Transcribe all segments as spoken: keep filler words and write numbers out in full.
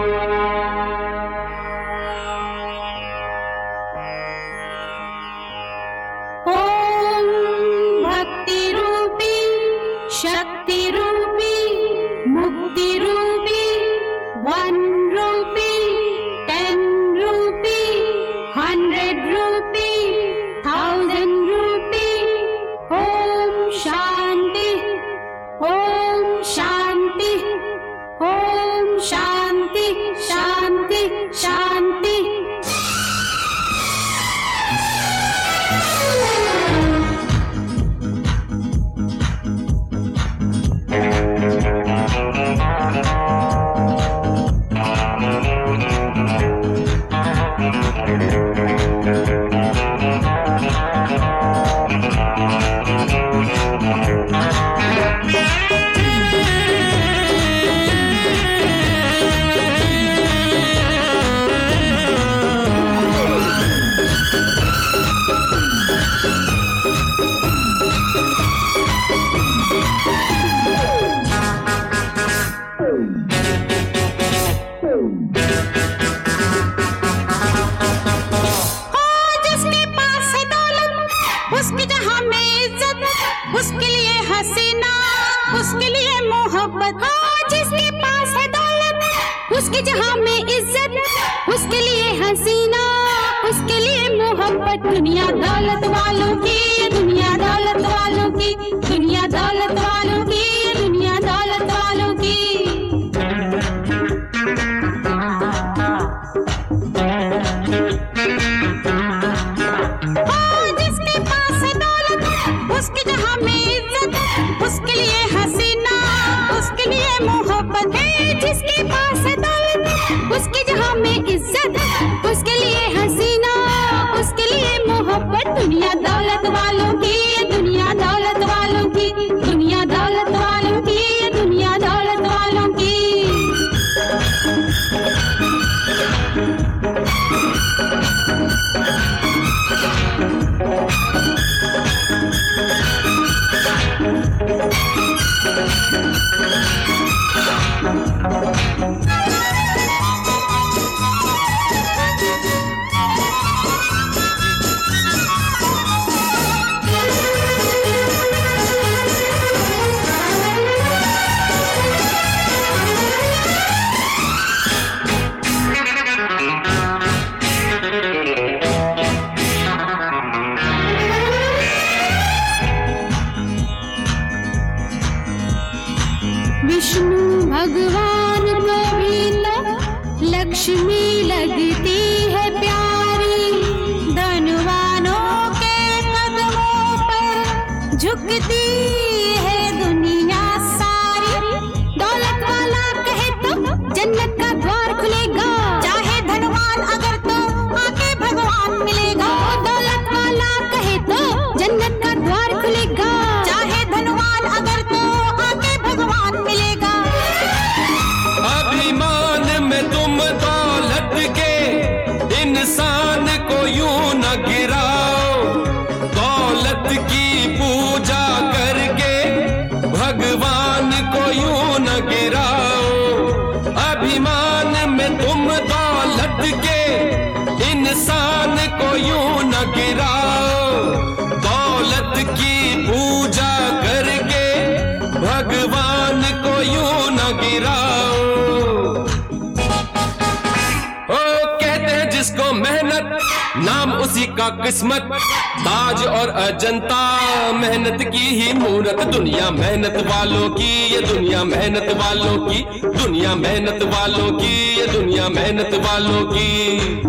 का किस्मत ताज और अजंता मेहनत की ही मूरत दुनिया मेहनत वालों की ये दुनिया मेहनत वालों की दुनिया मेहनत वालों की ये दुनिया मेहनत वालों की।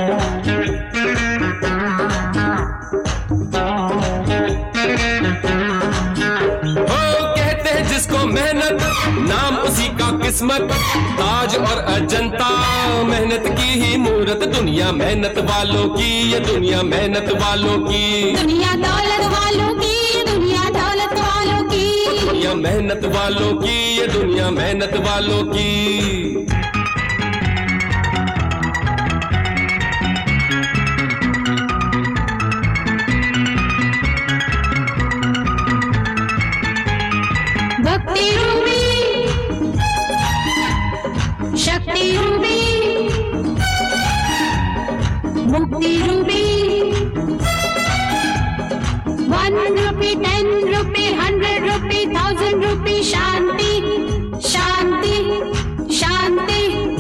मेहनत नाम उसी का किस्मत ताज और अजंता मेहनत की ही मूरत दुनिया मेहनत वालों की ये दुनिया मेहनत वालों की दुनिया दौलत वालों की दुनिया दौलत वालों की दुनिया मेहनत वालों की ये दुनिया मेहनत वालों की। भक्ति रूपी शक्ति रूपी मुक्ति रूपी one rupee ten rupee hundred rupee thousand rupee शांति शांति शांति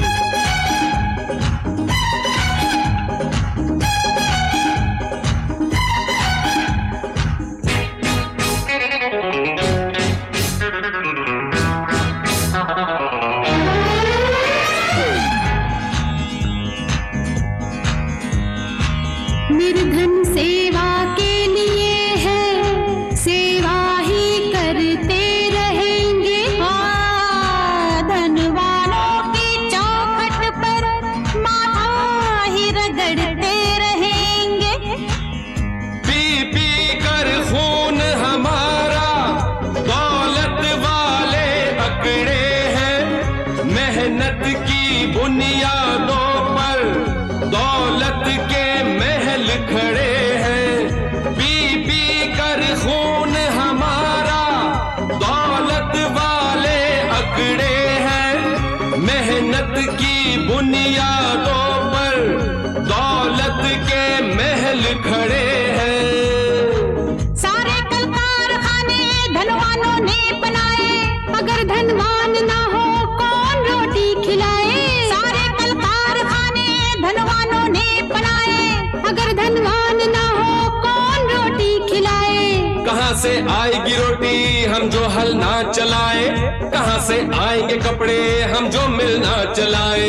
निर्धन सेवा के लिए है, सेवा ही करते रहेंगे। हाँ, धनवानों की चौखट पर माथा ही रगड़ते रहेंगे। पी पी कर खून हमारा दौलत वाले अकड़े हैं, मेहनत की बुनियादों पर दौलत के महल खड़े हैं। पी पी कर खून हमारा दौलत वाले अकड़े हैं, मेहनत की बुनियादों पर दौलत के महल खड़े हैं। सारे कल कारखाने धनवानों ने बनाए, अगर धनवान ना हो कौन रोटी खिलाए। सारे कल कारखाने धनवानों ने बनाए, अगर धनवान ना हो कौन रोटी खिलाए। कहाँ से आएगी रोटी हम जो हल ना चलाए, कहाँ से आएंगे कपड़े हम जो मिल ना चलाए।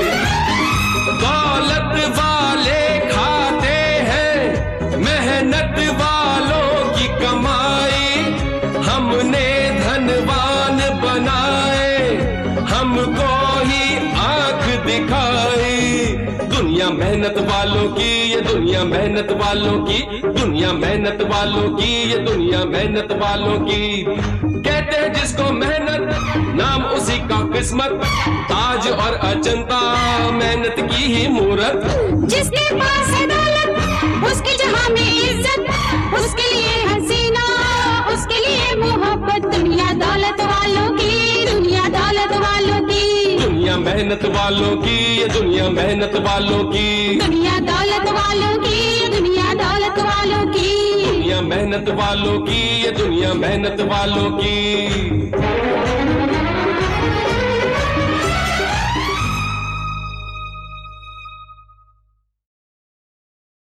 दौलत वाले खाते हैं मेहनत वालों की कमाई, हमने धनवान बनाए हमको ही आंख दिखाई। दुनिया मेहनत वालों की, ये दुनिया मेहनत वालों की, दुनिया मेहनत वालों की, ये दुनिया मेहनत वालों की। कहते हैं जिसको मेहनत नाम उसी का किस्मत, ताज और अजंता मेहनत की ही मूरत। जिसके पास है दौलत उसकी जहां में इज्जत, उसके लिए हसीना उसके लिए मोहब्बत। दुनिया दौलत वालों की, दुनिया दौलत वालों की, दुनिया मेहनत वालों की, ये दुनिया मेहनत वालों की, दुनिया दौलत वालों की, दुनिया दौलत वालों की, दुनिया मेहनत वालों की, ये दुनिया मेहनत वालों की।